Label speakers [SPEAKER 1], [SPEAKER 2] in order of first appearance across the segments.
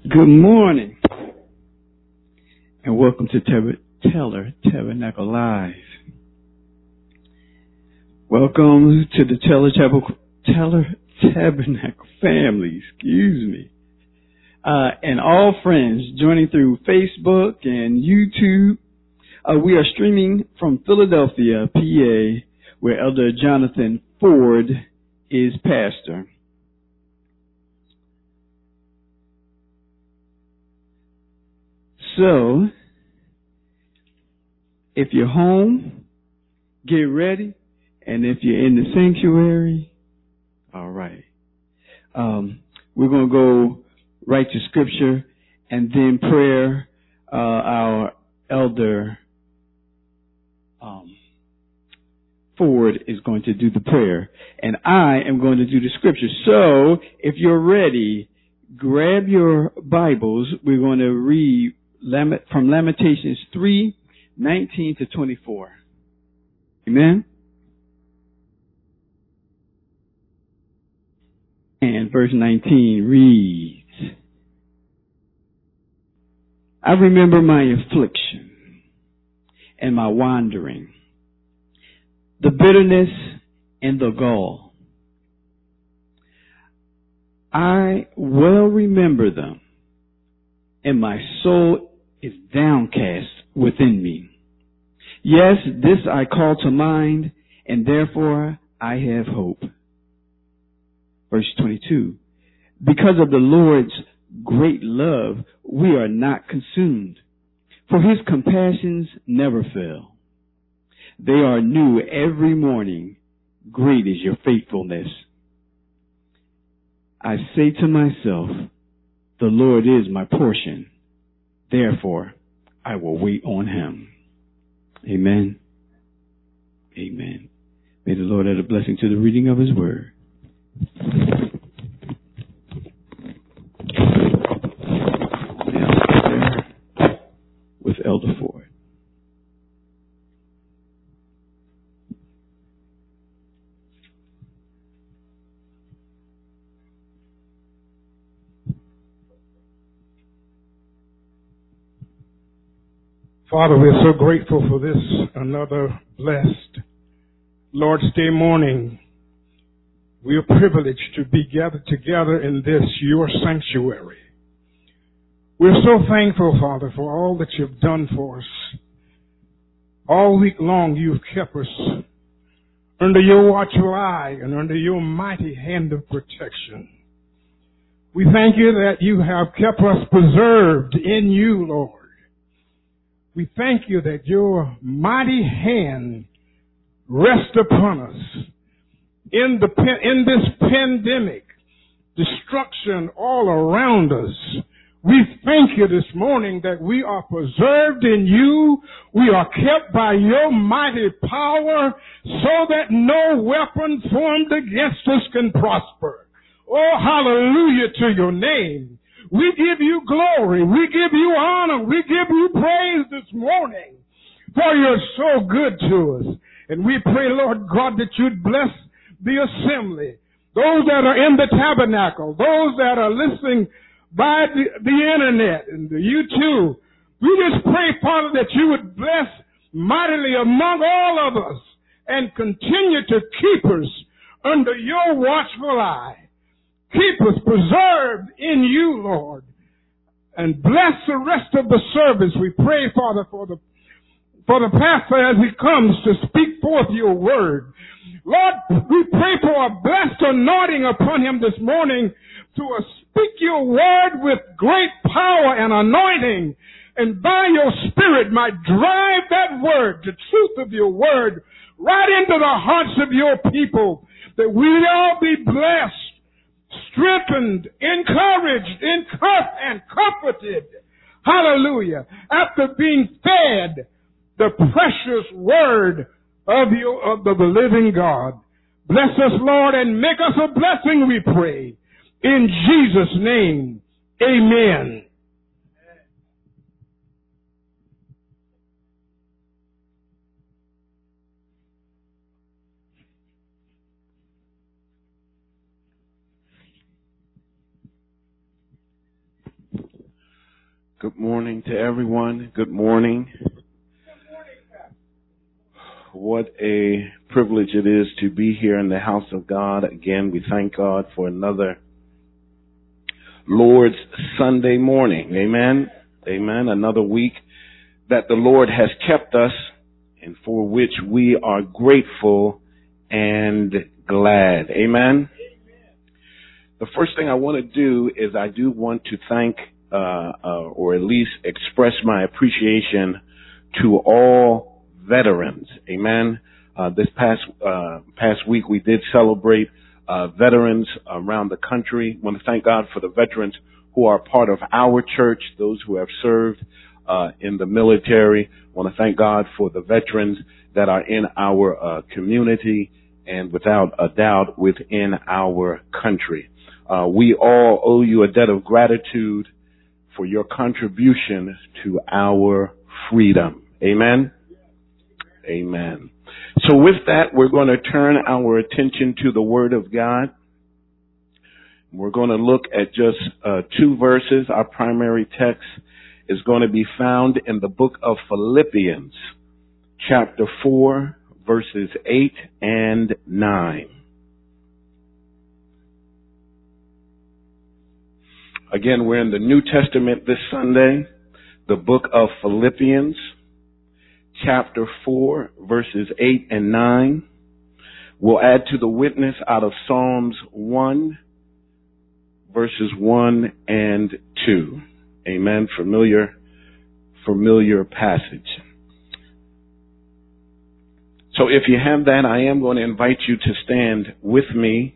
[SPEAKER 1] Good morning, and welcome to Teller Tabernacle Live. Welcome to the Teller Tabernacle family, and all friends joining through Facebook and YouTube. We are streaming from Philadelphia, PA, where Elder Jonathan Ford is pastor. So, if you're home, get ready. And if you're in the sanctuary, all right. We're going to go right to scripture and then prayer. Our elder Ford is going to do the prayer, and I am going to do the scripture. So, if you're ready, grab your Bibles. We're going to read from Lamentations 3:19 to 24. Amen. And verse 19 reads, I remember my affliction and my wandering, the bitterness and the gall. I well remember them, and my soul is downcast within me. Yes, this I call to mind, and therefore I have hope. Verse 22, because of the Lord's great love, we are not consumed, for his compassions never fail. They are new every morning. Great is your faithfulness. I say to myself, the Lord is my portion. Therefore, I will wait on him. Amen. Amen. May the Lord add a blessing to the reading of his word. Now, with Elder Ford.
[SPEAKER 2] Father, we're so grateful for this another blessed Lord's Day morning. We are privileged to be gathered together in this, your sanctuary. We're so thankful, Father, for all that you've done for us. All week long you've kept us under your watchful eye and under your mighty hand of protection. We thank you that you have kept us preserved in you, Lord. We thank you that your mighty hand rests upon us in this pandemic, destruction all around us. We thank you this morning that we are preserved in you. We are kept by your mighty power so that no weapon formed against us can prosper. Oh, hallelujah to your name. We give you glory. We give you honor. We give you praise this morning, for you're so good to us. And we pray, Lord God, that you'd bless the assembly, those that are in the tabernacle, those that are listening by the internet and the YouTube. We just pray, Father, that you would bless mightily among all of us and continue to keep us under your watchful eye. Keep us preserved in you, Lord. And bless the rest of the service. We pray, Father, for the pastor as he comes to speak forth your word. Lord, we pray for a blessed anointing upon him this morning to speak your word with great power and anointing. And by your spirit might drive that word, the truth of your word, right into the hearts of your people, that we all be blessed, strengthened, encouraged, and comforted. Hallelujah. After being fed the precious word of the living God. Bless us, Lord, and make us a blessing, we pray. In Jesus' name, amen.
[SPEAKER 3] Good morning to everyone. Good morning. What a privilege it is to be here in the house of God. Again, we thank God for another Lord's Sunday morning. Amen. Amen. Another week that the Lord has kept us and for which we are grateful and glad. Amen. The first thing I want to do is I do want to thank or at least express my appreciation to all veterans. Amen. This past week we did celebrate veterans around the country. I want to thank God for the veterans who are part of our church, those who have served in the military. I want to thank God for the veterans that are in our community and without a doubt within our country. We all owe you a debt of gratitude for your contribution to our freedom. Amen. Amen. So with that, we're going to turn our attention to the Word of God. We're going to look at just 2 verses. Our primary text is going to be found in the book of Philippians, chapter 4, verses 8 and 9. Again, we're in the New Testament this Sunday, the book of Philippians, chapter 4, verses 8 and 9. We'll add to the witness out of Psalms 1, verses 1 and 2. Amen. Familiar passage. So if you have that, I am going to invite you to stand with me.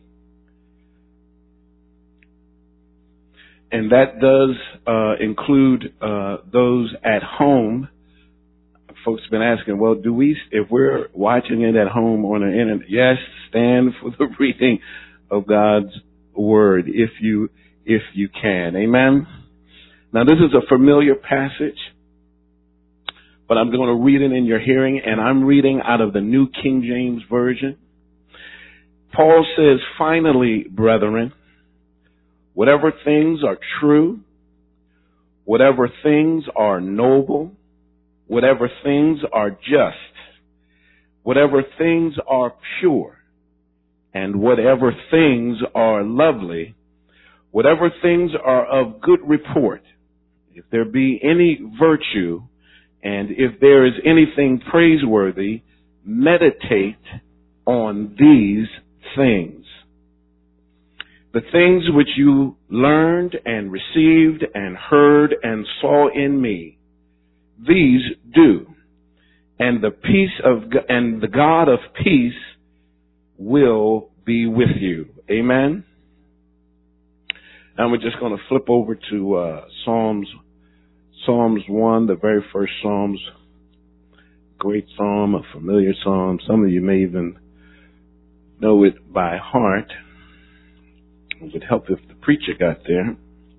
[SPEAKER 3] And that does include those at home. Folks have been asking, well, if we're watching it at home on the internet, yes, stand for the reading of God's Word if you can. Amen. Now, this is a familiar passage, but I'm going to read it in your hearing, and I'm reading out of the New King James Version. Paul says, finally, brethren, whatever things are true, whatever things are noble, whatever things are just, whatever things are pure, and whatever things are lovely, whatever things are of good report, if there be any virtue, and if there is anything praiseworthy, meditate on these things. The things which you learned and received and heard and saw in me, these do, and the God of peace will be with you. Amen. Now we're just going to flip over to Psalms 1, the very first Psalms. Great psalm, a familiar psalm. Some of you may even know it by heart. It would help if the preacher got there.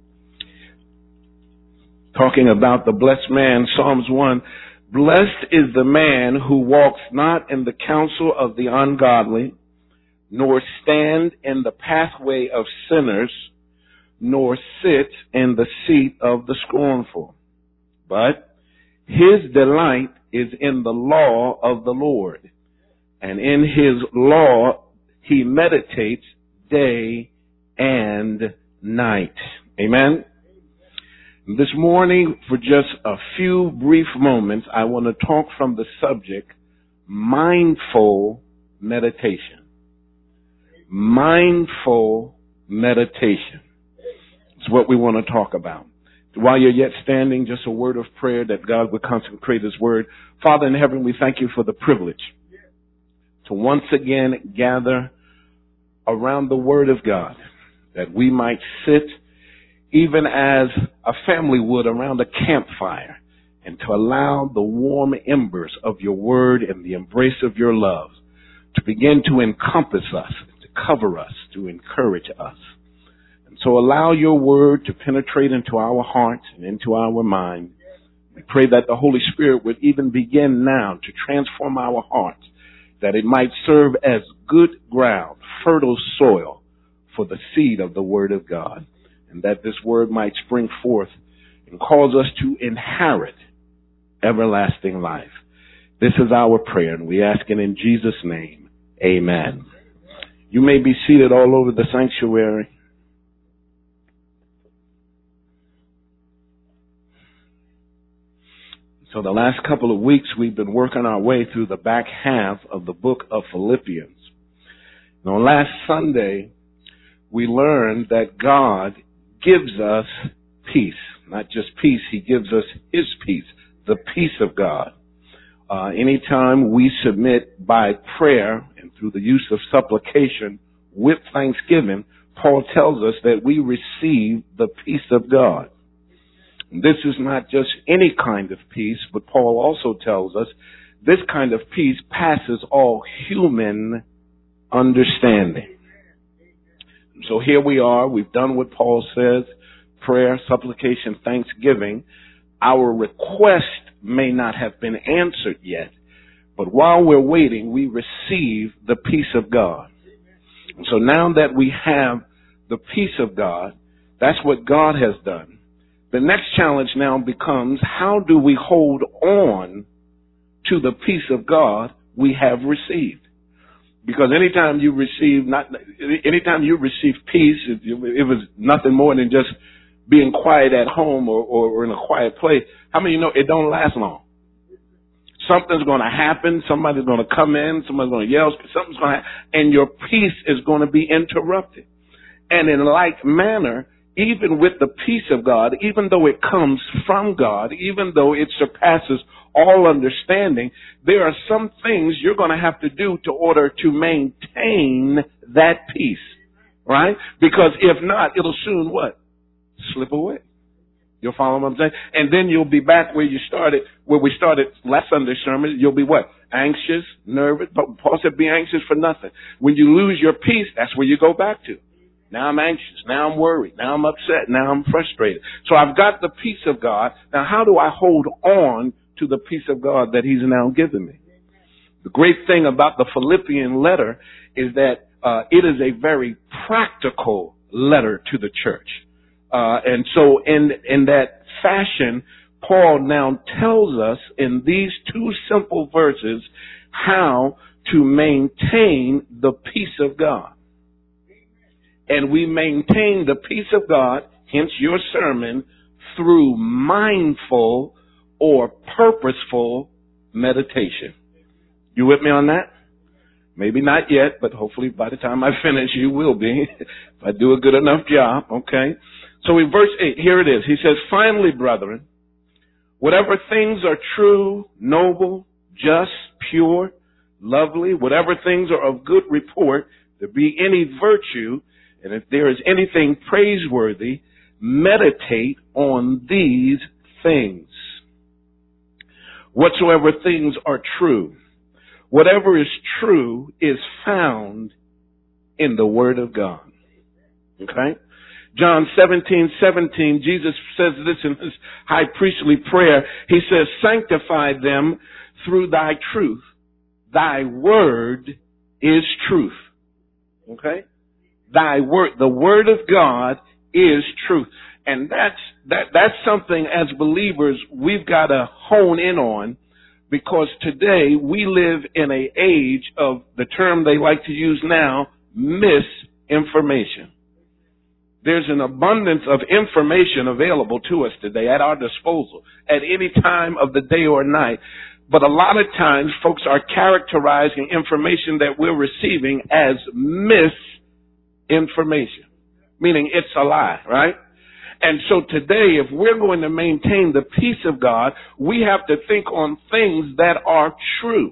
[SPEAKER 3] Talking about the blessed man, Psalms 1. Blessed is the man who walks not in the counsel of the ungodly, nor stand in the pathway of sinners, nor sit in the seat of the scornful. But his delight is in the law of the Lord, and in his law he meditates day and night. Amen. This morning, for just a few brief moments, I want to talk from the subject, mindful meditation. Mindful meditation. It's what we want to talk about. While you're yet standing, just a word of prayer that God would consecrate His Word. Father in heaven, we thank you for the privilege to once again gather around the Word of God, that we might sit even as a family would around a campfire, and to allow the warm embers of your Word and the embrace of your love to begin to encompass us, to cover us, to encourage us. And so allow your Word to penetrate into our hearts and into our mind. We pray that the Holy Spirit would even begin now to transform our hearts, that it might serve as good ground, fertile soil for the seed of the Word of God, and that this Word might spring forth and cause us to inherit everlasting life. This is our prayer, and we ask it in Jesus' name. Amen. You may be seated all over the sanctuary. So the last couple of weeks, we've been working our way through the back half of the book of Philippians. Now, last Sunday, we learned that God gives us peace. Not just peace, He gives us His peace, the peace of God. Anytime we submit by prayer and through the use of supplication with thanksgiving, Paul tells us that we receive the peace of God. This is not just any kind of peace, but Paul also tells us this kind of peace passes all human understanding. So here we are. We've done what Paul says, prayer, supplication, thanksgiving. Our request may not have been answered yet, but while we're waiting, we receive the peace of God. And so now that we have the peace of God, that's what God has done. The next challenge now becomes, how do we hold on to the peace of God we have received? Because anytime you receive peace, it was nothing more than just being quiet at home or in a quiet place. How many of you know it don't last long? Something's going to happen. Somebody's going to come in. Somebody's going to yell. Something's going to happen. And your peace is going to be interrupted. And in like manner, even with the peace of God, even though it comes from God, even though it surpasses all understanding, there are some things you're going to have to do to order to maintain that peace, right? Because if not, it'll soon what? Slip away. You'll follow what I'm saying? And then you'll be back where we started last Sunday's sermon. You'll be what? Anxious, nervous. But Paul said, be anxious for nothing. When you lose your peace, that's where you go back to. Now I'm anxious. Now I'm worried. Now I'm upset. Now I'm frustrated. So I've got the peace of God. Now how do I hold on to the peace of God that He's now given me? The great thing about the Philippian letter is that it is a very practical letter to the church. And so in that fashion, Paul now tells us in these two simple verses how to maintain the peace of God. And we maintain the peace of God, hence your sermon, through mindful or purposeful meditation. You with me on that? Maybe not yet, but hopefully by the time I finish, you will be. If I do a good enough job, okay? So in verse 8, here it is. He says, finally, brethren, whatever things are true, noble, just, pure, lovely, whatever things are of good report, there be any virtue, and if there is anything praiseworthy, meditate on these things. Whatsoever things are true. Whatever is true is found in the Word of God. Okay? John 17:17, Jesus says this in His high priestly prayer. He says, sanctify them through thy truth. Thy word is truth. Okay? Thy word, the Word of God is truth. And that's something as believers we've got to hone in on, because today we live in an age of the term they like to use now, misinformation. There's an abundance of information available to us today at our disposal at any time of the day or night. But a lot of times folks are characterizing information that we're receiving as misinformation, meaning it's a lie, right? And so today, if we're going to maintain the peace of God, we have to think on things that are true.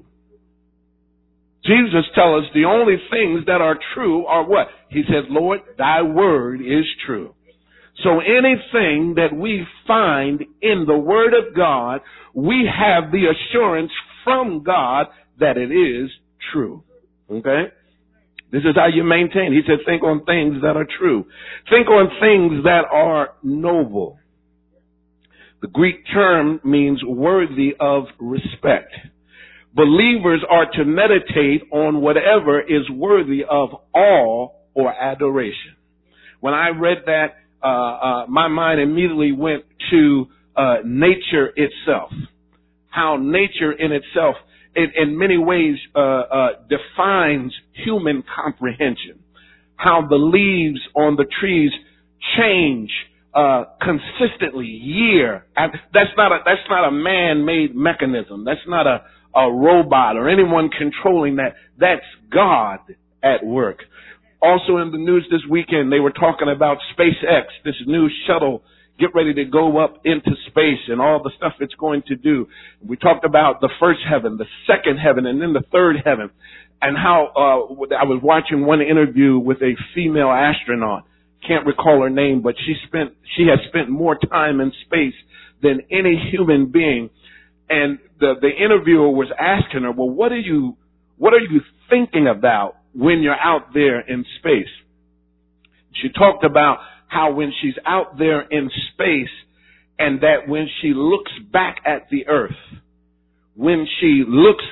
[SPEAKER 3] Jesus tells us the only things that are true are what? He says, Lord, thy word is true. So anything that we find in the Word of God, we have the assurance from God that it is true. Okay? This is how you maintain. He said, think on things that are true. Think on things that are noble. The Greek term means worthy of respect. Believers are to meditate on whatever is worthy of awe or adoration. When I read that, my mind immediately went into nature itself. How nature in itself, in many ways, defines human comprehension. How the leaves on the trees change consistently year. That's not a man-made mechanism. That's not a robot or anyone controlling that. That's God at work. Also in the news this weekend, they were talking about SpaceX, this new shuttle, get ready to go up into space and all the stuff it's going to do. We talked about the first heaven, the second heaven, and then the third heaven. And how I was watching one interview with a female astronaut. Can't recall her name, but she has spent more time in space than any human being. And the interviewer was asking her, well, what are you thinking about when you're out there in space? She talked about how when she's out there in space, and that when she looks back at the earth, when she looks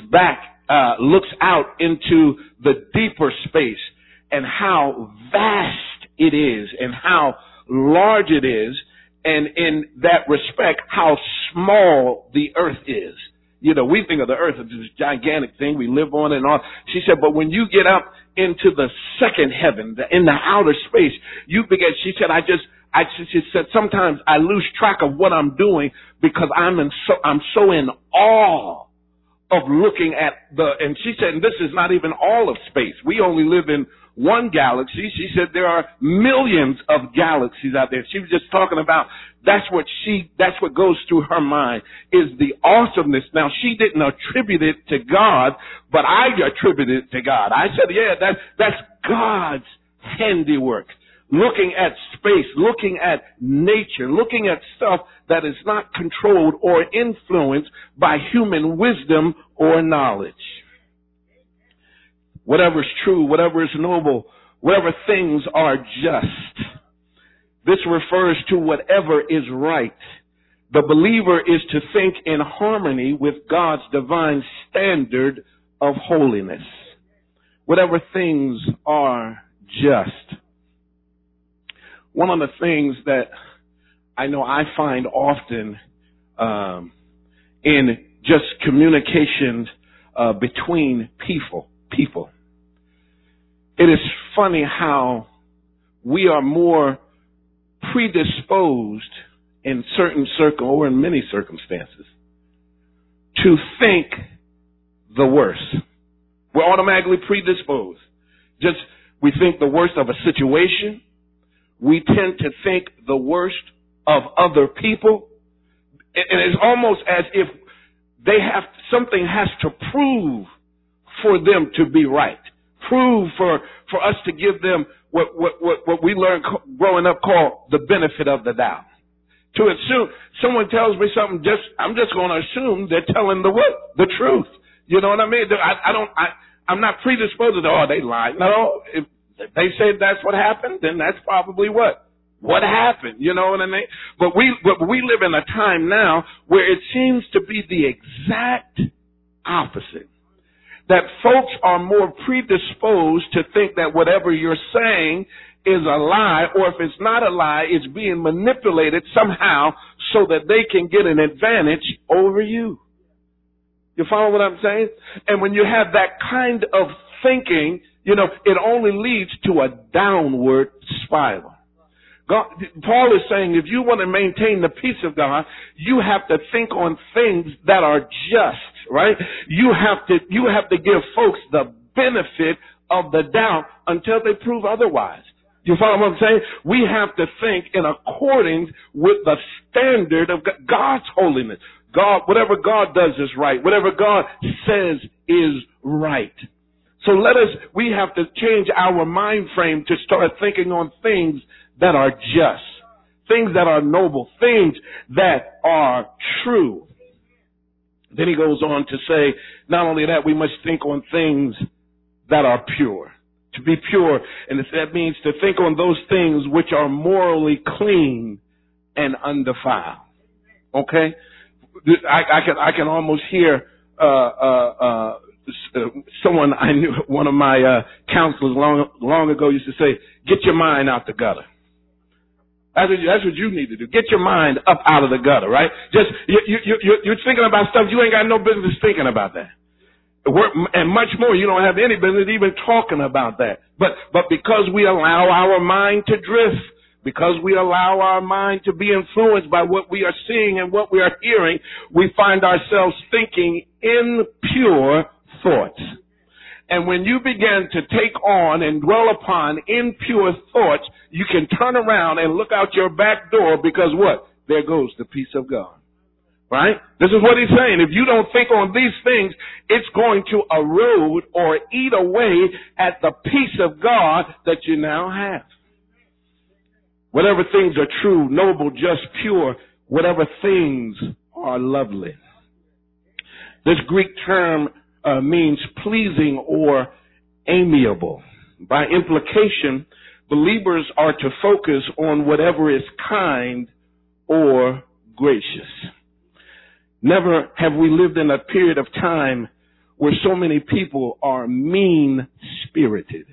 [SPEAKER 3] out into the deeper space, and how vast it is and how large it is, and in that respect, how small the earth is. You know, we think of the earth as this gigantic thing we live on and all. She said, but when you get up into the second heaven, in the outer space, she said, sometimes I lose track of what I'm doing because I'm so in awe of looking at and she said, and this is not even all of space. We only live in one galaxy. She said there are millions of galaxies out there. She was just talking about that's what goes through her mind is the awesomeness. Now, she didn't attribute it to God, but I attribute it to God. I said, yeah, that's God's handiwork. Looking at space, looking at nature, looking at stuff that is not controlled or influenced by human wisdom or knowledge. Whatever is true, whatever is noble, whatever things are just. This refers to whatever is right. The believer is to think in harmony with God's divine standard of holiness. Whatever things are just. One of the things that I know I find often in just communications between people, it is funny how we are more predisposed in certain or in many circumstances to think the worst. We're automatically predisposed. We think the worst of a situation. We tend to think the worst of other people. And it's almost as if something has to prove for them to be right. Prove for us to give them what we learned growing up called the benefit of the doubt. To assume someone tells me something, I'm just going to assume they're telling the truth. You know what I mean? I'm not predisposed to, they lied. No, if they say that's what happened, then that's probably what happened. You know what I mean? But we live in a time now where it seems to be the exact opposite. That folks are more predisposed to think that whatever you're saying is a lie, or if it's not a lie, it's being manipulated somehow so that they can get an advantage over you. You follow what I'm saying? And when you have that kind of thinking, it only leads to a downward spiral. Paul is saying if you want to maintain the peace of God, you have to think on things that are just, right? You have to give folks the benefit of the doubt until they prove otherwise. You follow what I'm saying? We have to think in accordance with the standard of God's holiness. Whatever God does is right. Whatever God says is right. So we have to change our mind frame to start thinking on things that are just, things that are noble, things that are true. Then he goes on to say, not only that, we must think on things that are pure. To be pure, and that means to think on those things which are morally clean and undefiled. Okay? I can almost hear someone I knew, one of my counselors long ago used to say, get your mind out the gutter. That's what you need to do. Get your mind up out of the gutter, right? Just, you're thinking about stuff you ain't got no business thinking about that. And much more, you don't have any business even talking about that. But because we allow our mind to drift, because we allow our mind to be influenced by what we are seeing and what we are hearing, we find ourselves thinking impure thoughts. And when you begin to take on and dwell upon impure thoughts, you can turn around and look out your back door because what? There goes the peace of God. Right? This is what he's saying. If you don't think on these things, it's going to erode or eat away at the peace of God that you now have. Whatever things are true, noble, just, pure, whatever things are lovely. This Greek term means pleasing or amiable. By implication, believers are to focus on whatever is kind or gracious. Never have we lived in a period of time where so many people are mean-spirited.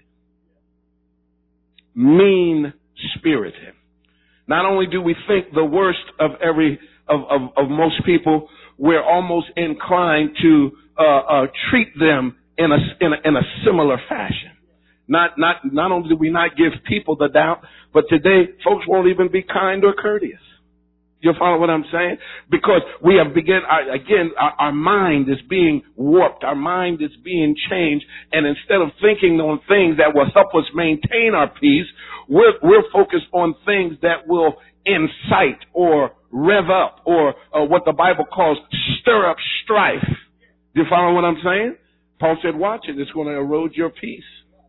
[SPEAKER 3] Mean-spirited. Not only do we think the worst of most people, we're almost inclined to treat them in a similar fashion. Not only do we not give people the doubt, but today folks won't even be kind or courteous. You follow what I'm saying? Because we have our mind is being warped. Our mind is being changed. And instead of thinking on things that will help us maintain our peace, we're focused on things that will incite or rev up or what the Bible calls stir up strife. Do you follow what I'm saying? Paul said, watch it. It's going to erode your peace.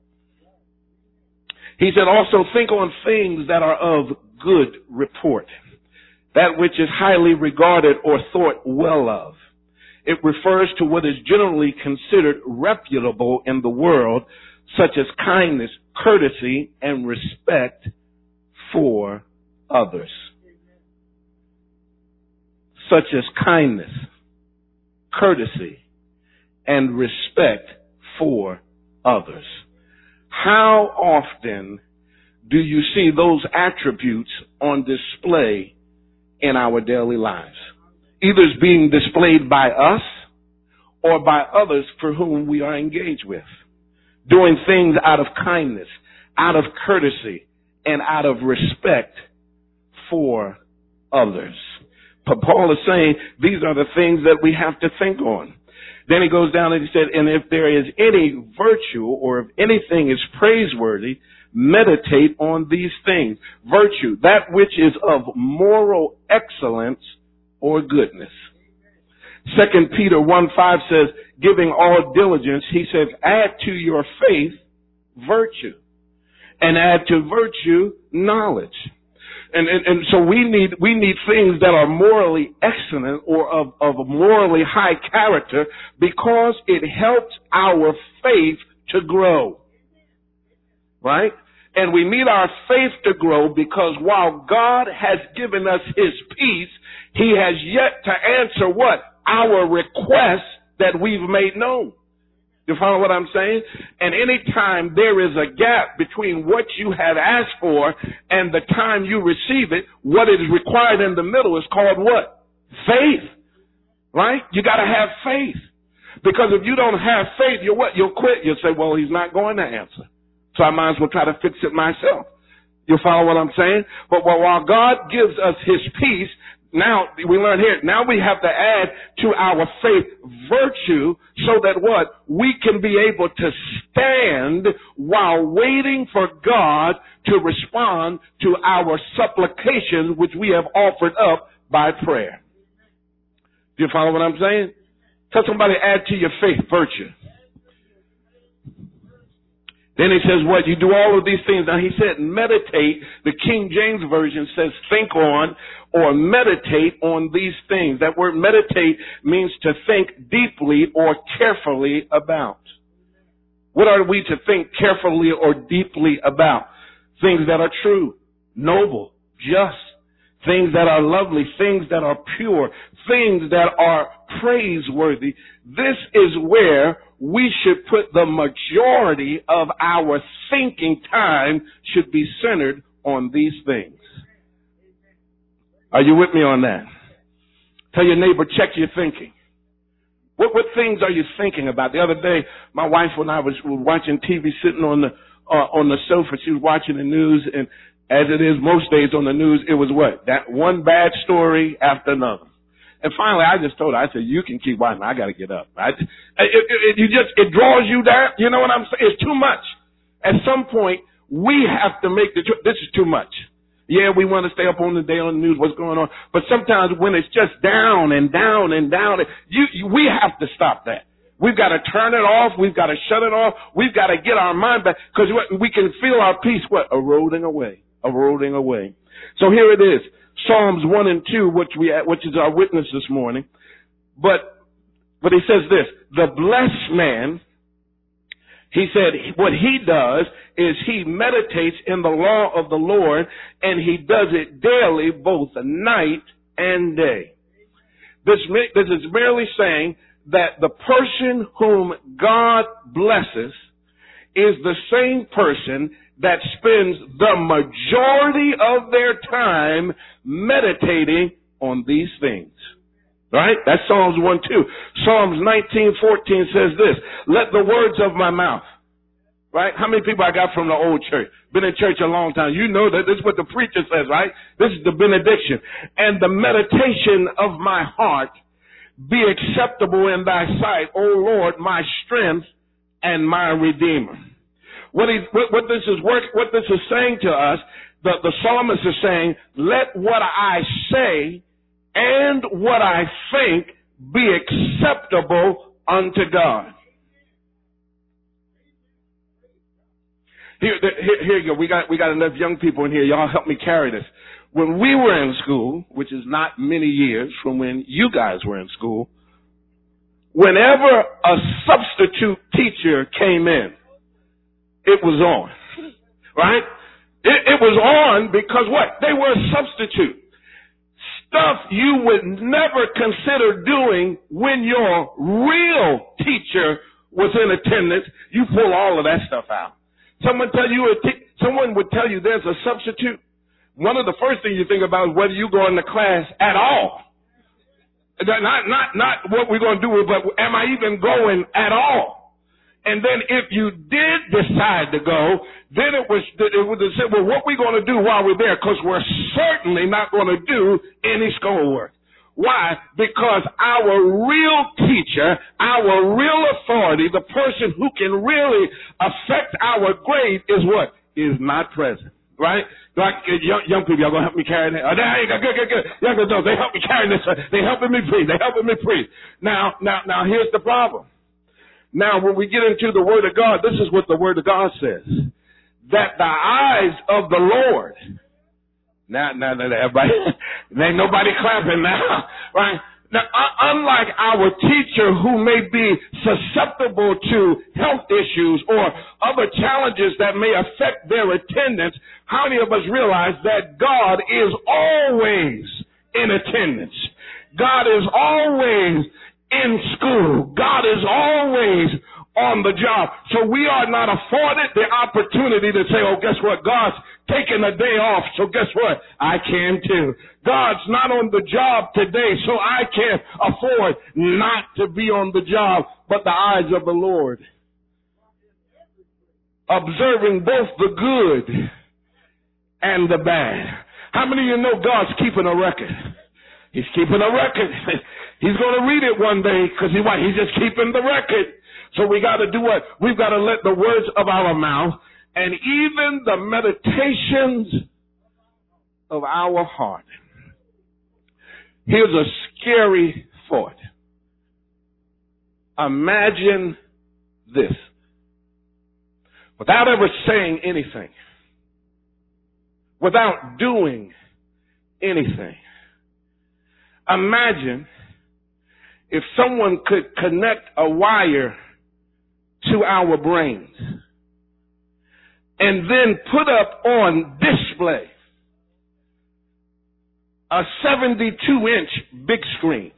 [SPEAKER 3] He said, also think on things that are of good report. That which is highly regarded or thought well of. It refers to what is generally considered reputable in the world, such as kindness, courtesy, and respect for others. Such as kindness, courtesy, and respect for others. How often do you see those attributes on display in our daily lives? Either it's being displayed by us or by others for whom we are engaged with. Doing things out of kindness, out of courtesy, and out of respect for others. But Paul is saying these are the things that we have to think on. Then he goes down and he said, and if there is any virtue or if anything is praiseworthy, meditate on these things. Virtue, that which is of moral excellence or goodness. 2 Peter 1:5 says, giving all diligence, he says, add to your faith virtue, and add to virtue knowledge. And so we need things that are morally excellent or of a morally high character because it helps our faith to grow. Right? And we need our faith to grow because while God has given us his peace, he has yet to answer what? Our requests that we've made known. You follow what I'm saying? And anytime there is a gap between what you have asked for and the time you receive it, what is required in the middle is called what? Faith. Right? You got to have faith. Because if you don't have faith, you'll quit. You'll say, well, he's not going to answer. So I might as well try to fix it myself. You follow what I'm saying? But while God gives us his peace, now we learn here, now we have to add to our faith virtue so that what? We can be able to stand while waiting for God to respond to our supplications which we have offered up by prayer. Do you follow what I'm saying? Tell somebody, add to your faith virtue. Then he says what? You do all of these things. Now he said meditate. The King James Version says think on or meditate on these things. That word meditate means to think deeply or carefully about. What are we to think carefully or deeply about? Things that are true, noble, just, things that are lovely, things that are pure, things that are praiseworthy. This is where we should put the majority of our thinking time should be centered on these things. Are you with me on that? Tell your neighbor, check your thinking. What things are you thinking about? The other day, my wife and I were watching TV, sitting on the sofa. She was watching the news, and as it is most days on the news, it was what? That one bad story after another. And finally, I just told her, I said, you can keep watching. I got to get up. It draws you down. You know what I'm saying? It's too much. At some point, we have to make this is too much. Yeah, we want to stay up on the day on the news, what's going on. But sometimes when it's just down and down and down, we have to stop that. We've got to turn it off. We've got to shut it off. We've got to get our mind back, because we can feel our peace, eroding away. So here it is, Psalms 1 and 2, which is our witness this morning. But he says this, the blessed man, he said, what he does is he meditates in the law of the Lord, and he does it daily, both night and day. This is merely saying that the person whom God blesses is the same person that spends the majority of their time meditating on these things. Right? That's Psalms 1:2. Psalms 19:14 says this, let the words of my mouth. Right? How many people I got from the old church? Been in church a long time. You know that this is what the preacher says, right? This is the benediction. And the meditation of my heart be acceptable in thy sight, O Lord, my strength and my redeemer. What this is saying to us, the psalmist is saying, let what I say and what I think be acceptable unto God. Here you go. We got enough young people in here. Y'all help me carry this. When we were in school, which is not many years from when you guys were in school, whenever a substitute teacher came in, it was on. Right? It was on because what? They were a substitute. Stuff you would never consider doing when your real teacher was in attendance, you pull all of that stuff out. Someone would tell you there's a substitute. One of the first things you think about is whether you go into class at all. Not what we're going to do, but am I even going at all? And then if you did decide to go, then it would say, well, what are we going to do while we're there? Because we're certainly not going to do any schoolwork. Why? Because our real teacher, our real authority, the person who can really affect our grade is what? Is not present. Right? Like young people, y'all gonna help me carry that? Good. Young adults, they help me carry this. They helping me preach. Now, here's the problem. Now, when we get into the Word of God, this is what the Word of God says. That the eyes of the Lord. Now, everybody, ain't nobody clapping now, right? Now, unlike our teacher who may be susceptible to health issues or other challenges that may affect their attendance, how many of us realize that God is always in attendance? God is always in school. God is always on the job. So we are not afforded the opportunity to say, oh, guess what? God's taking a day off, so guess what? I can too. God's not on the job today, so I can't afford not to be on the job. But the eyes of the Lord, observing both the good and the bad. How many of you know God's keeping a record? He's keeping a record. He's going to read it one day because he's just keeping the record. So we got to do what? We've got to let the words of our mouth and even the meditations of our heart. Here's a scary thought. Imagine this. Without ever saying anything, without doing anything, imagine if someone could connect a wire to our brains and then put up on display a 72-inch big screen.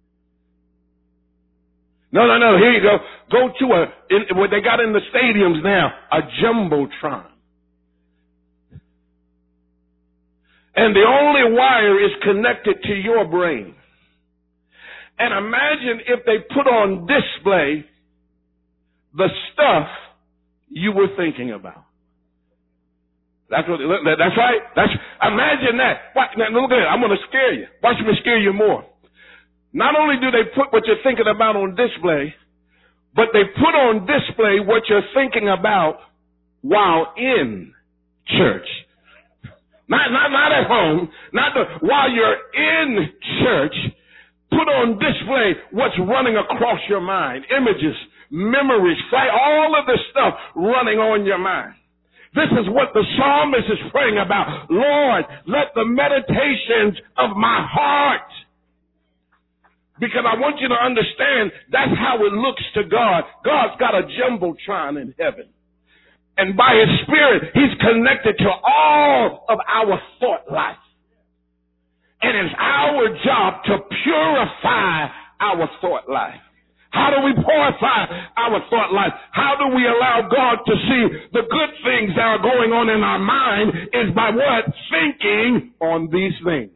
[SPEAKER 3] No, here you go. Go to what they got in the stadiums now, a jumbotron. And the only wire is connected to your brain. And imagine if they put on display the stuff you were thinking about. That's right. Imagine that. Now look at it. I'm going to scare you. Watch me scare you more. Not only do they put what you're thinking about on display, but they put on display what you're thinking about while in church. Not at home. While you're in church, put on display what's running across your mind. Images, memories, all of this stuff running on your mind. This is what the psalmist is praying about. Lord, let the meditations of my heart. Because I want you to understand that's how it looks to God. God's got a jumbotron in heaven. And by His Spirit, He's connected to all of our thought life. And it's our job to purify our thought life. How do we purify our thought life? How do we allow God to see the good things that are going on in our mind is by what? Thinking on these things.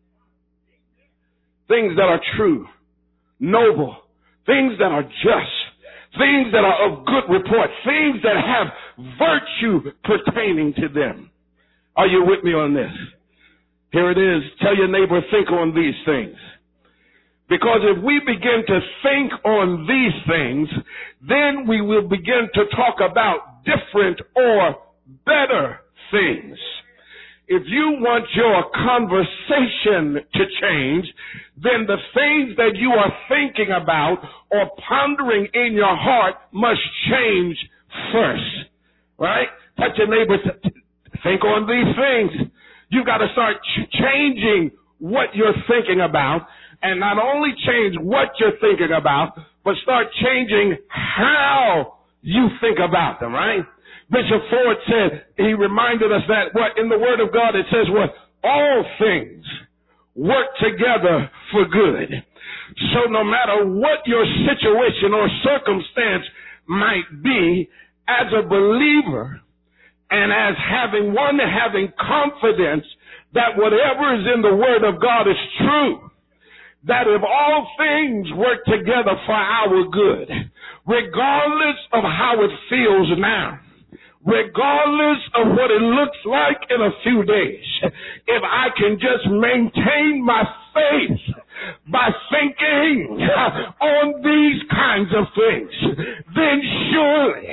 [SPEAKER 3] Things that are true, noble, things that are just, things that are of good report, things that have virtue pertaining to them. Are you with me on this? Here it is. Tell your neighbor, think on these things. Because if we begin to think on these things, then we will begin to talk about different or better things. If you want your conversation to change, then the things that you are thinking about or pondering in your heart must change first. Right? Touch your neighbor, think on these things. You've got to start changing what you're thinking about. And not only change what you're thinking about, but start changing how you think about them, right? Bishop Ford said, he reminded us that what in the Word of God it says what? All things work together for good. So no matter what your situation or circumstance might be, as a believer and as having confidence that whatever is in the Word of God is true, that if all things work together for our good, regardless of how it feels now, regardless of what it looks like in a few days, if I can just maintain my faith by thinking on these kinds of things, then surely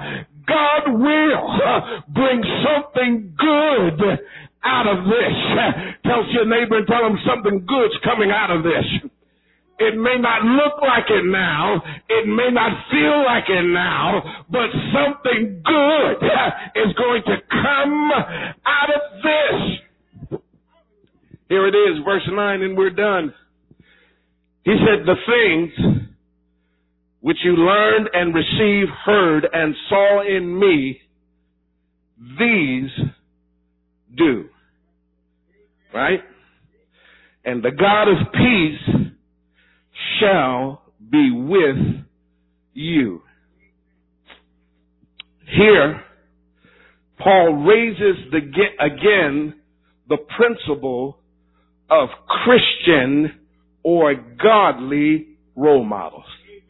[SPEAKER 3] God will bring something good out of this. Tell your neighbor and tell him something good's coming out of this. It may not look like it now. It may not feel like it now, but something good is going to come out of this. Here it is, verse 9, and we're done. He said, the things which you learned and received, heard, and saw in me, these do. Right? And the God of peace shall be with you. Here, Paul raises again the principle of Christian or godly role models.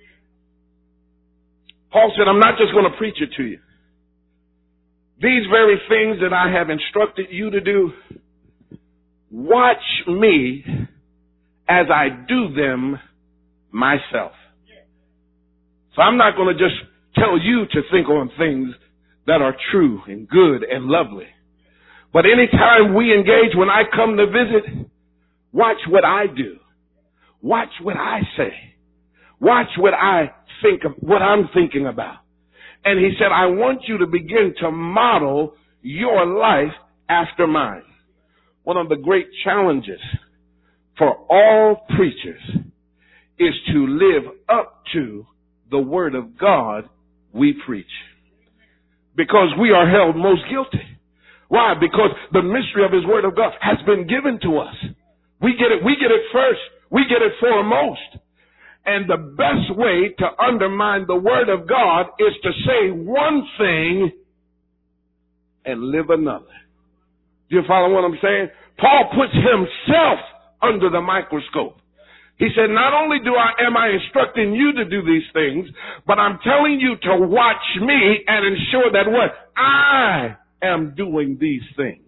[SPEAKER 3] Paul said, I'm not just going to preach it to you. These very things that I have instructed you to do, watch me as I do them myself. So I'm not going to just tell you to think on things that are true and good and lovely. But anytime we engage, when I come to visit, watch what I do. Watch what I say. Watch what I think of, what I'm thinking about. And he said, I want you to begin to model your life after mine. One of the great challenges for all preachers is to live up to the word of God we preach. Because we are held most guilty. Why? Because the mystery of his word of God has been given to us. We get it first. We get it foremost. And the best way to undermine the word of God is to say one thing and live another. Do you follow what I'm saying?
[SPEAKER 4] Paul puts himself under the microscope. He said, not only am I instructing you to do these things, but I'm telling you to watch me and ensure that what? I am doing these things.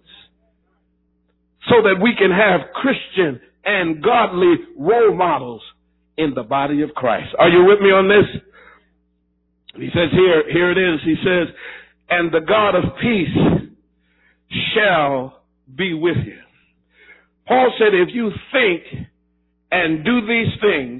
[SPEAKER 4] So that we can have Christian and godly role models in the body of Christ. Are you with me on this? He says here it is. He says, and the God of peace shall be with you. Paul said, if you think and do these things,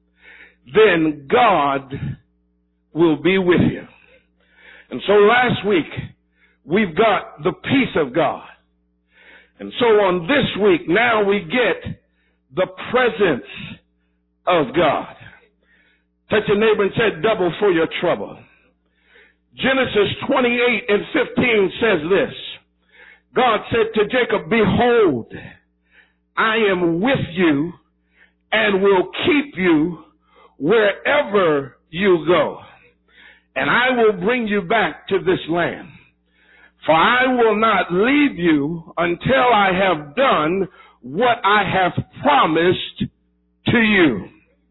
[SPEAKER 4] then God will be with you. And so last week, we've got the peace of God. And so on this week, now we get the presence of God. Touch your neighbor and say, double for your trouble. Genesis 28:15 says this. God said to Jacob, behold, I am with you and will keep you wherever you go. And I will bring you back to this land. For I will not leave you until I have done what I have promised to you.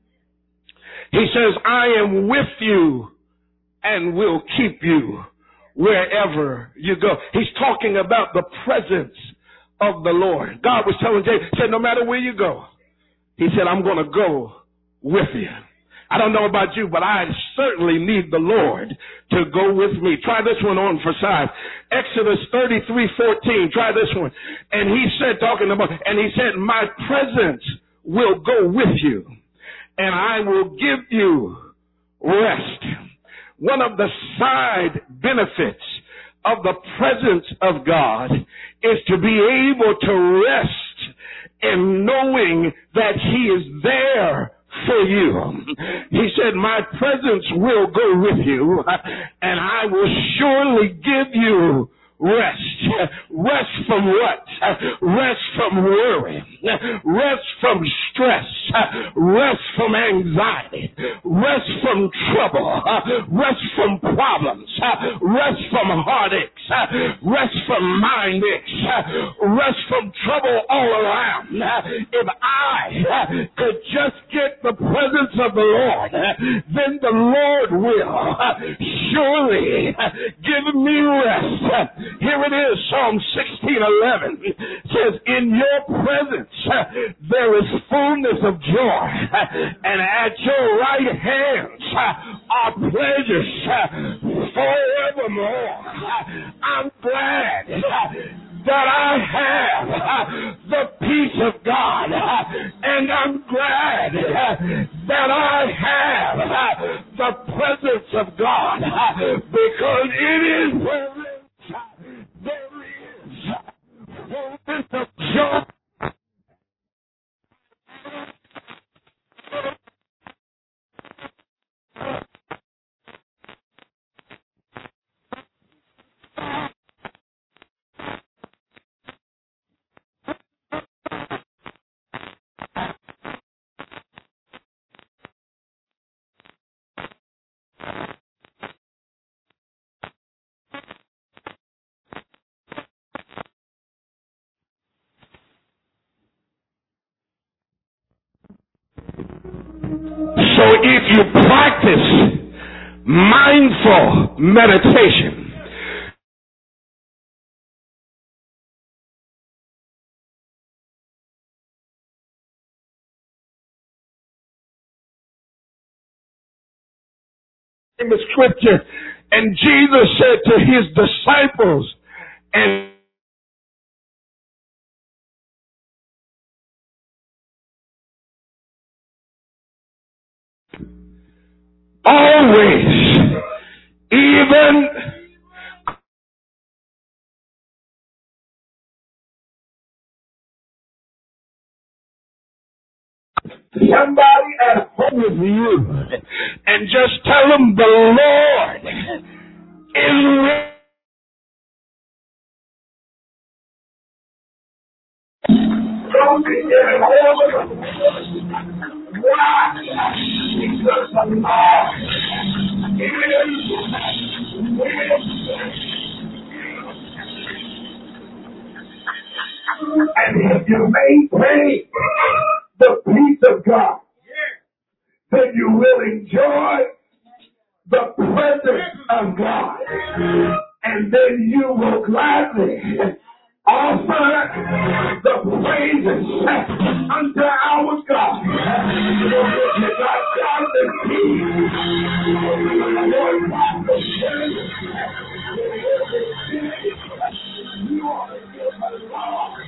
[SPEAKER 4] He says, I am with you and will keep you wherever you go. He's talking about the presence of the Lord. God was telling Jacob, said, no matter where you go, he said, I'm going to go with you. I don't know about you, but I certainly need the Lord to go with me. Try this one on for size. Exodus 33:14. Try this one. And he said, and he said, my presence will go with you and I will give you rest. One of the side benefits of the presence of God is to be able to rest in knowing that he is there for you. He said, my presence will go with you and I will surely give you rest. Rest from what? Rest from worry. Rest from stress. Rest from anxiety. Rest from trouble. Rest from problems. Rest from heartaches. Rest from mind aches. Rest from trouble all around. If I could just get the presence of the Lord, then the Lord will surely give me rest. Here it is, Psalm 16:11 says, in your presence there is fullness of joy, and at your right hands are pleasures forevermore. I'm glad that I have the peace of God, and I'm glad that I have the presence of God, because it is where there is fullness of joy. So if you practice mindful meditation, in the scripture, and Jesus said to his disciples, and always, even somebody at home with you, and just tell them the Lord is real. Because the Lord and God, then you will enjoy the presence of God. And then you will gladly offer the praises unto our God. Because God is peace. Lord God is you ought to give the Lord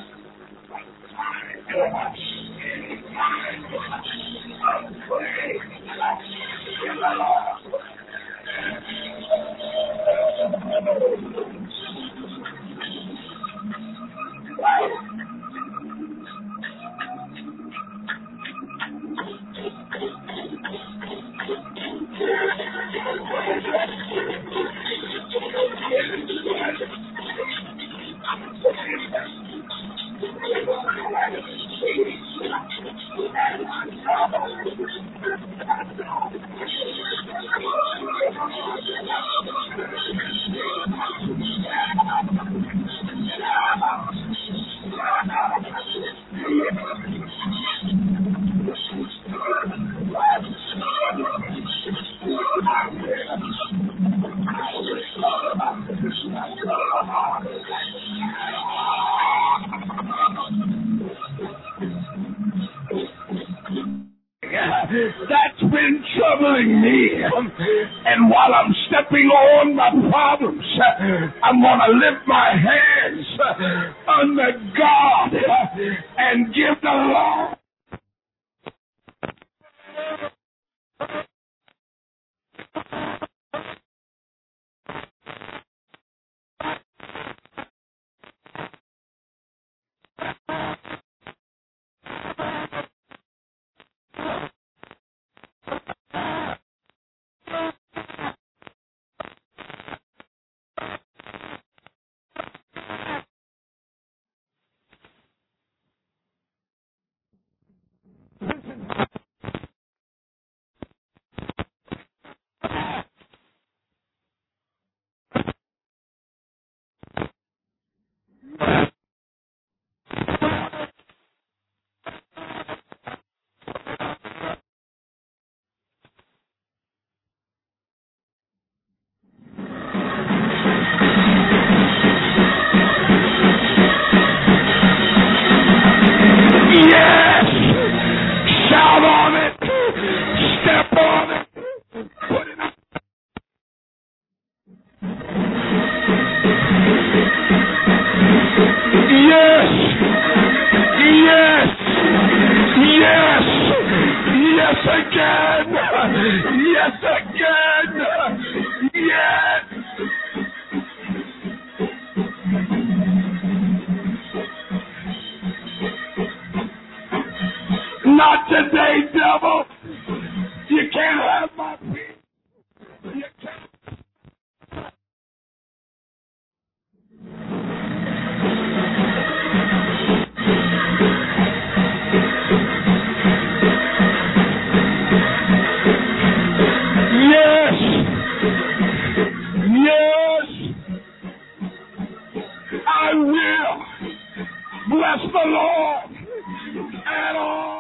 [SPEAKER 4] that's been troubling me. And while I'm stepping on my problems, I'm going to lift my hands unto God and give the Lord. Yes! Shout on it! Step on it! Put it up! Yes! Yes! Yes! Yes again! Yes again! Yes! Not today, devil. You can't have my peace. You can't. Yes. Yes. I will bless the Lord at all.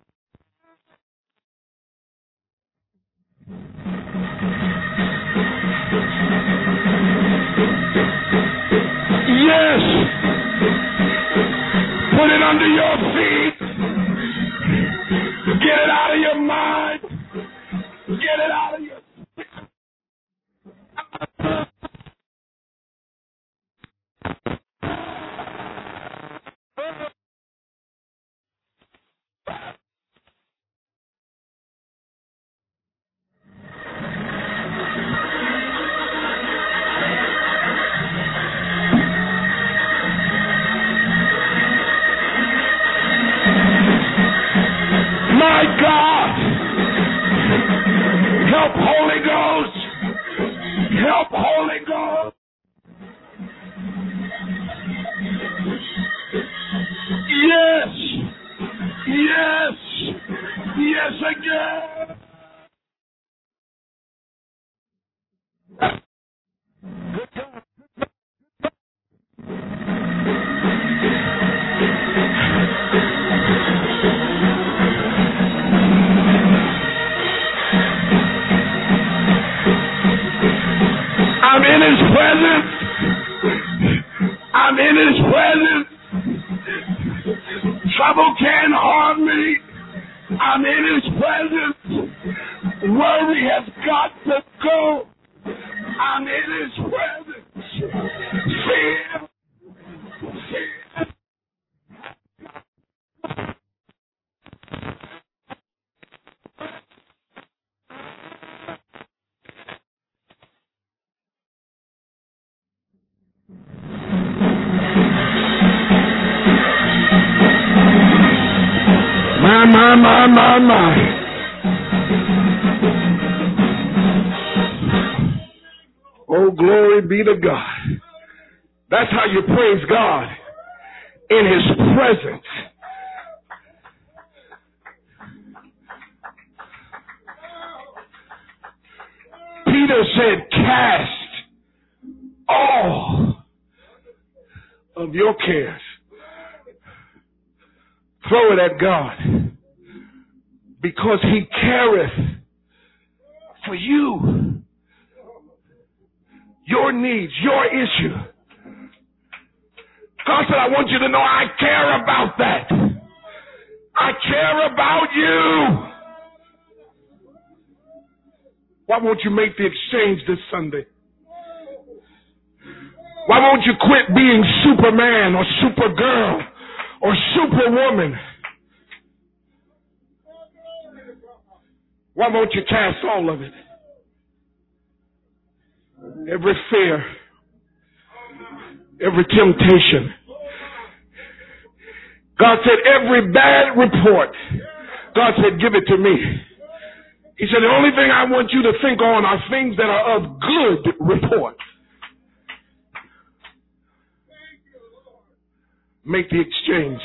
[SPEAKER 4] Yes. Put it under your feet. Get it out of your mind. Get it out of your My God! Help, Holy Ghost! Help, Holy Ghost! Yes! Yes! Yes again! presence. Trouble can't harm me. I'm in His presence. Worry has got to go. I'm in His presence. Fear. My. Oh, glory be to God. That's how you praise God, in His presence. Peter said, cast all of your cares. Throw it at God, because He careth for you. Your needs, your issue. God said, I want you to know I care about that. I care about you. Why won't you make the exchange this Sunday? Why won't you quit being Superman or Supergirl or Superwoman? Why won't you cast all of it? Every fear, every temptation. God said, every bad report, God said, give it to me. He said, the only thing I want you to think on are things that are of good report. Make the exchange.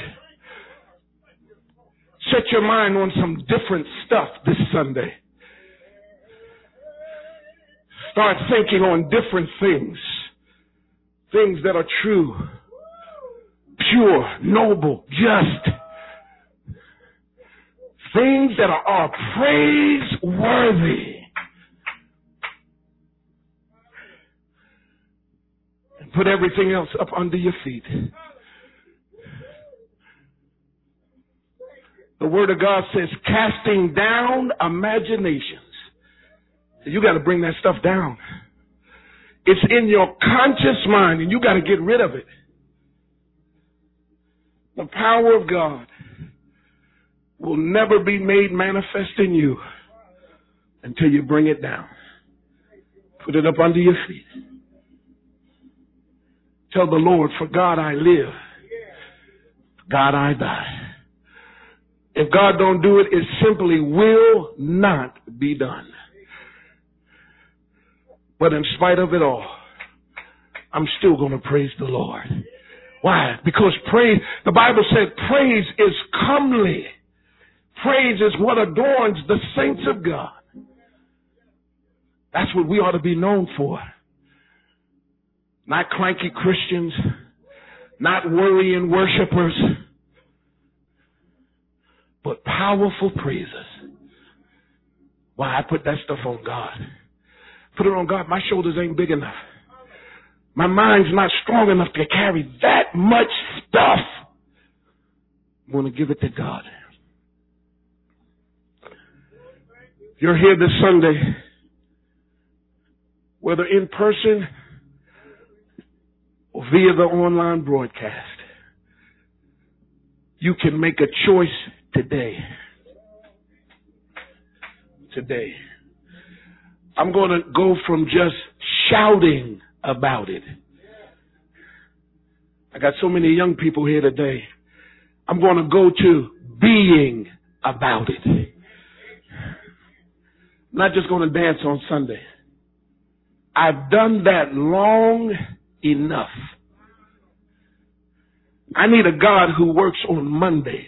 [SPEAKER 4] Set your mind on some different stuff this Sunday. Start thinking on different things. Things that are true, pure, noble, just. Things that are praiseworthy. And put everything else up under your feet. The Word of God says, casting down imaginations. You got to bring that stuff down. It's in your conscious mind, and you got to get rid of it. The power of God will never be made manifest in you until you bring it down. Put it up under your feet. Tell the Lord, for God I live, for God I die. If God don't do it, it simply will not be done. But in spite of it all, I'm still going to praise the Lord. Why? Because praise, the Bible said praise is comely. Praise is what adorns the saints of God. That's what we ought to be known for. Not cranky Christians, not worrying worshipers, but powerful praisers. Why? I put that stuff on God. Put it on God. My shoulders ain't big enough. My mind's not strong enough to carry that much stuff. I'm going to give it to God. You're here this Sunday, whether in person or via the online broadcast. You can make a choice today. Today. I'm going to go from just shouting about it. I got so many young people here today. I'm going to go to being about it. I'm not just going to dance on Sunday. I've done that long enough. I need a God who works on Mondays.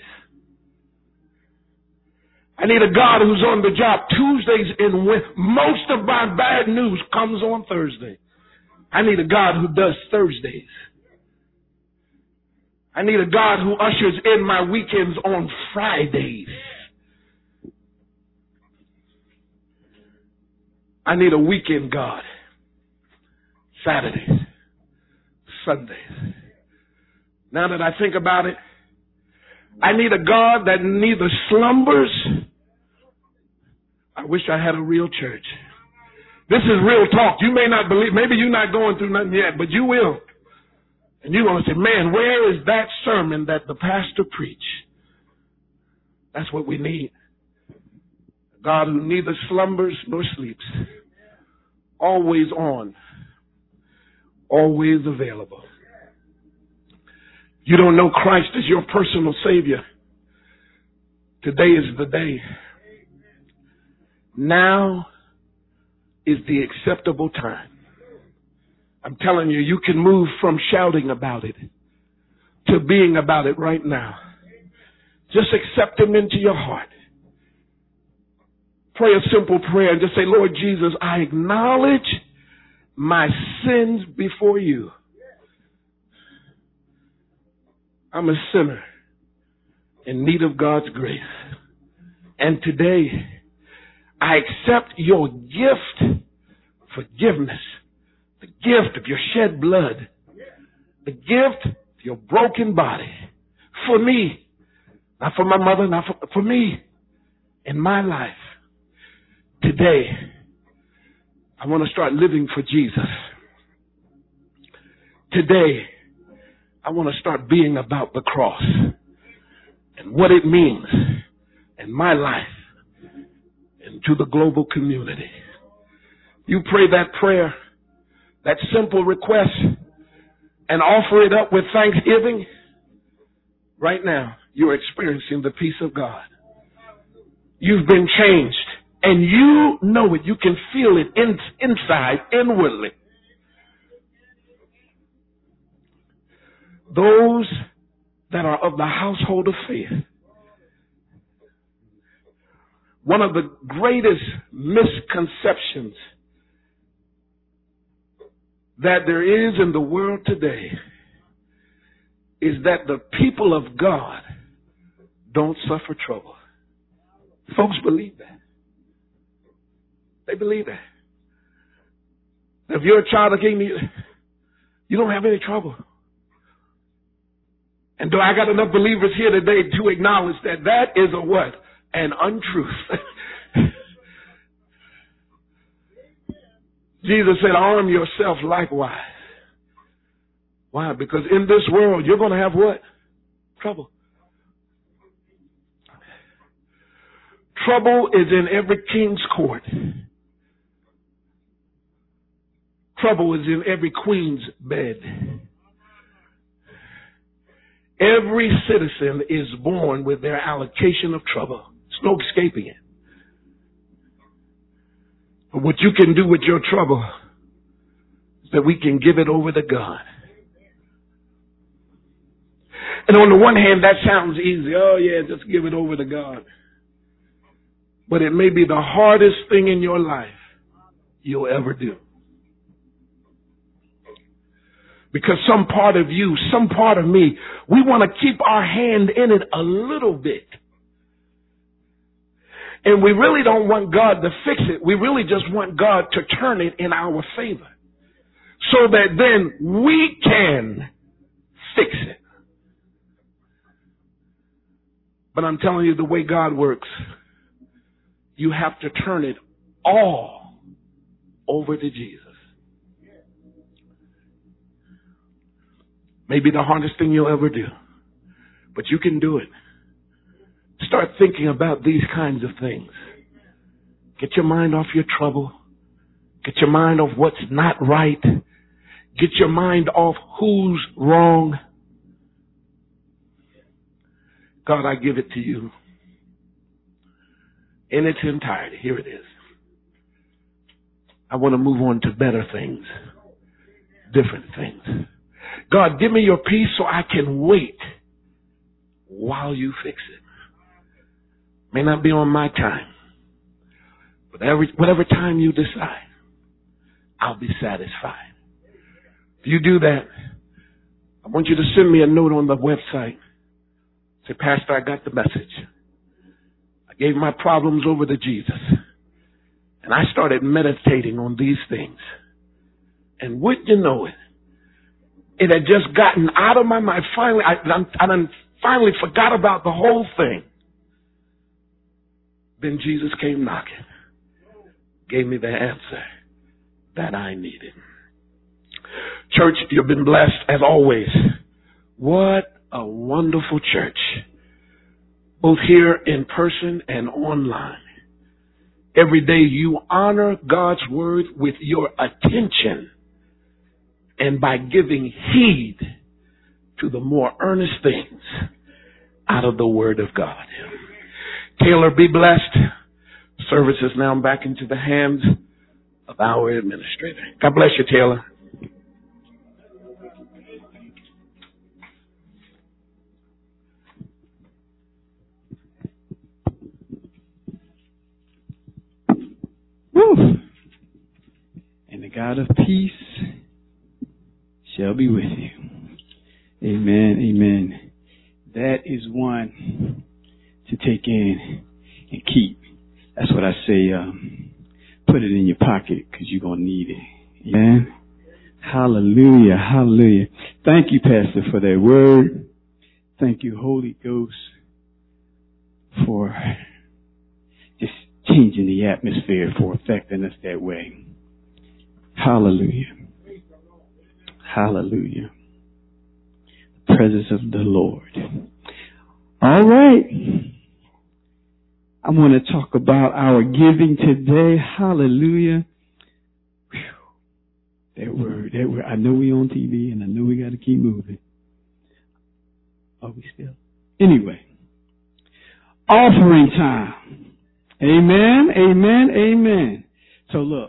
[SPEAKER 4] I need a God who's on the job Tuesdays and when most of my bad news comes on Thursday. I need a God who does Thursdays. I need a God who ushers in my weekends on Fridays. I need a weekend God. Saturdays, Sundays. Now that I think about it, I need a God that neither slumbers. I wish I had a real church. This is real talk. You may not believe, maybe you're not going through nothing yet, but you will. And you're going to say, man, where is that sermon that the pastor preached? That's what we need. A God who neither slumbers nor sleeps. Always on. Always available. You don't know Christ as your personal Savior. Today is the day. Now is the acceptable time. I'm telling you, you can move from shouting about it to being about it right now. Just accept Him into your heart. Pray a simple prayer and just say, Lord Jesus, I acknowledge my sins before you. I'm a sinner in need of God's grace. And today, I accept your gift, forgiveness, the gift of your shed blood, the gift of your broken body for me, not for my mother, not for me, in my life. Today, I want to start living for Jesus. Today, I want to start being about the cross and what it means in my life and to the global community. You pray that prayer, that simple request, and offer it up with thanksgiving. Right now, you're experiencing the peace of God. You've been changed, and you know it. You can feel it inside, inwardly. Those that are of the household of faith, one of the greatest misconceptions that there is in the world today is that the people of God don't suffer trouble. Folks believe that. They believe that. If you're a child of King, you don't have any trouble. And do I got enough believers here today to acknowledge that that is a what? An untruth. Jesus said, arm yourself likewise. Why? Because in this world, you're going to have what? Trouble. Trouble is in every king's court. Trouble is in every queen's bed. Every citizen is born with their allocation of trouble. There's no escaping it. But what you can do with your trouble is that we can give it over to God. And on the one hand, that sounds easy. Oh yeah, just give it over to God. But it may be the hardest thing in your life you'll ever do. Because some part of you, some part of me, we want to keep our hand in it a little bit. And we really don't want God to fix it. We really just want God to turn it in our favor. So that then we can fix it. But I'm telling you, the way God works, you have to turn it all over to Jesus. Maybe the hardest thing you'll ever do, but you can do it. Start thinking about these kinds of things. Get your mind off your trouble. Get your mind off what's not right. Get your mind off who's wrong. God, I give it to you in its entirety. Here it is. I want to move on to better things, different things. God, give me your peace so I can wait while you fix it. May not be on my time, but whatever time you decide, I'll be satisfied. If you do that, I want you to send me a note on the website. Say, Pastor, I got the message. I gave my problems over to Jesus, and I started meditating on these things. And wouldn't you know it, it had just gotten out of my mind. Finally, I finally forgot about the whole thing. Then Jesus came knocking, gave me the answer that I needed. Church, you've been blessed as always. What a wonderful church, both here in person and online. Every day you honor God's word with your attention and by giving heed to the more earnest things out of the word of God. Taylor, be blessed. Service is now back into the hands of our administrator. God bless you, Taylor.
[SPEAKER 1] Woo. And the God of peace shall be with you. Amen. Amen. That is one to take in and keep. That's what I say. Put it in your pocket because you're going to need it. Amen. Hallelujah. Hallelujah. Thank you, Pastor, for that word. Thank you, Holy Ghost, for just changing the atmosphere, for affecting us that way. Hallelujah. Hallelujah. The presence of the Lord. All right. I want to talk about our giving today. Hallelujah. Whew. That word. I know we on TV and I know we got to keep moving. Are we still? Anyway. Offering time. Amen, amen, amen. So look,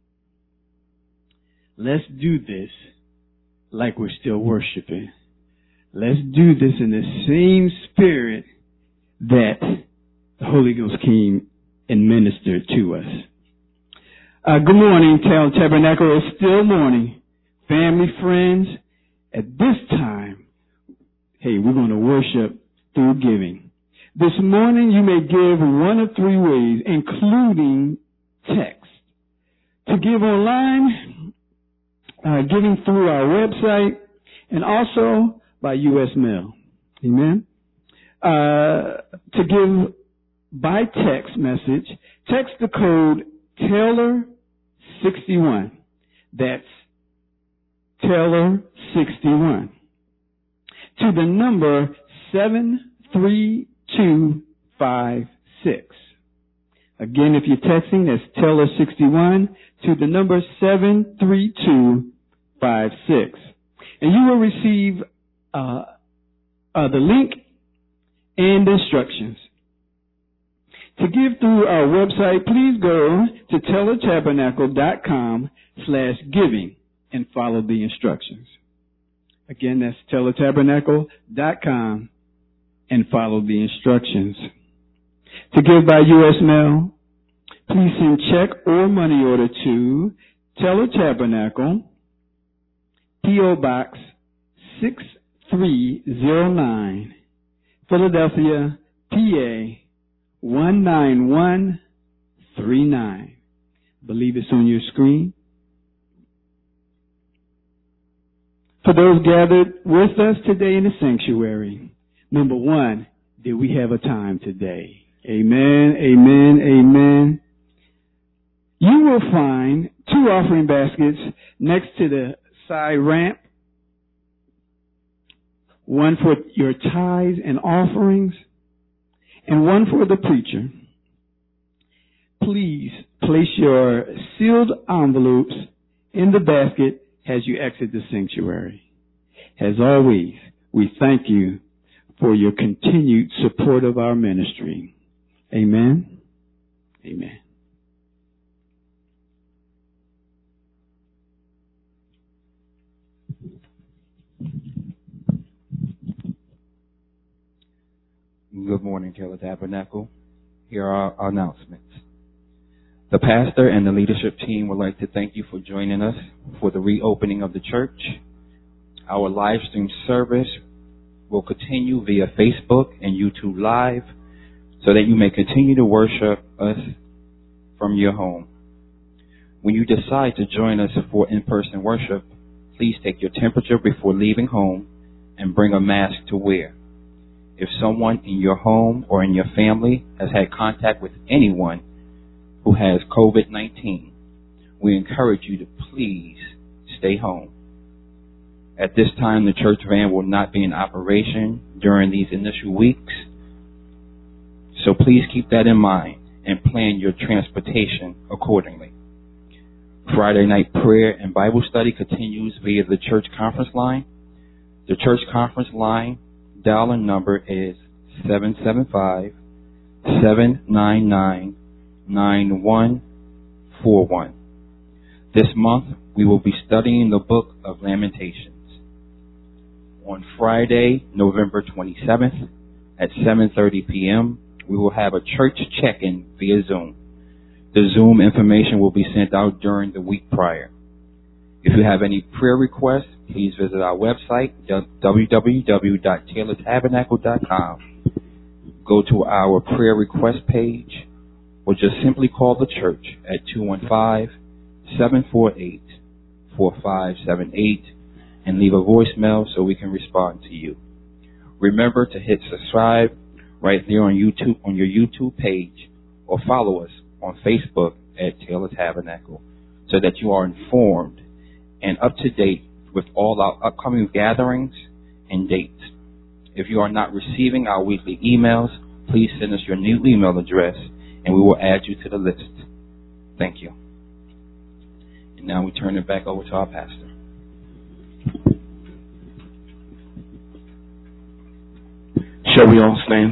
[SPEAKER 1] let's do this like we're still worshiping. Let's do this in the same spirit that the Holy Ghost came and ministered to us. Good morning, Tabernacle. It's still morning. Family, friends, at this time, hey, we're going to worship through giving. This morning, you may give one of three ways, including text. To give online, giving through our website, and also by U.S. mail. Amen. To give by text message, text the code Taylor61. That's Taylor61. To the number 73256. Again, if you're texting, that's Taylor61 to the number 73256. And you will receive the link and instructions. To give through our website, please go to TaylorTabernacle.com/giving and follow the instructions. Again, that's TaylorTabernacle.com and follow the instructions. To give by U.S. mail, please send check or money order to Taylor Tabernacle, P.O. Box 6309, Philadelphia, PA 19139. I believe it's on your screen. For those gathered with us today in the sanctuary, number one, did we have a time today? Amen, amen, amen. You will find two offering baskets next to the side ramp. One for your tithes and offerings, and one for the preacher. Please place your sealed envelopes in the basket as you exit the sanctuary. As always, we thank you for your continued support of our ministry. Amen. Amen.
[SPEAKER 5] Good morning, Taylor Tabernacle. Here are our announcements. The pastor and the leadership team would like to thank you for joining us for the reopening of the church. Our live stream service will continue via Facebook and YouTube Live so that you may continue to worship us from your home. When you decide to join us for in-person worship, Please take your temperature before leaving home and bring a mask to wear. If someone in your home or in your family has had contact with anyone who has COVID-19, we encourage you to please stay home. At this time, the church van will not be in operation during these initial weeks, so please keep that in mind and plan your transportation accordingly. Friday night prayer and Bible study continues via the church conference line. The church conference line dial-in number is 775-799-9141. This month, we will be studying the book of Lamentations. On Friday, November 27th at 7:30 p.m., we will have a church check-in via Zoom. The Zoom information will be sent out during the week prior. If you have any prayer requests, please visit our website, www.taylortabernacle.com. Go to our prayer request page or just simply call the church at 215-748-4578 and leave a voicemail so we can respond to you. Remember to hit subscribe right there on YouTube, on your YouTube page, or follow us on Facebook at Taylor Tabernacle so that you are informed and up to date with all our upcoming gatherings and dates. If you are not receiving our weekly emails, please send us your new email address and we will add you to the list. Thank you. And now we turn it back over to our pastor.
[SPEAKER 3] Shall we all stand?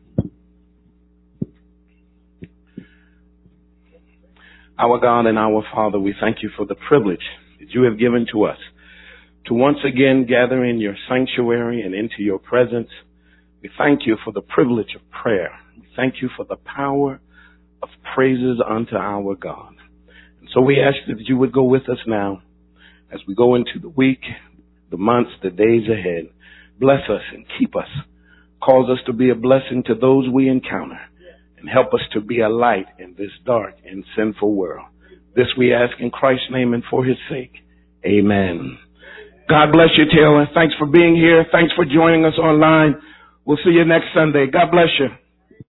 [SPEAKER 3] Our God and our Father, we thank you for the privilege that you have given to us to once again gather in your sanctuary and into your presence. We thank you for the privilege of prayer. We thank you for the power of praises unto our God. And so we ask that you would go with us now as we go into the week, the months, the days ahead. Bless us and keep us. Cause us to be a blessing to those we encounter and help us to be a light in this dark and sinful world. This we ask in Christ's name and for his sake. Amen. God bless you, Taylor. Thanks for being here. Thanks for joining us online. We'll see you next Sunday. God bless you.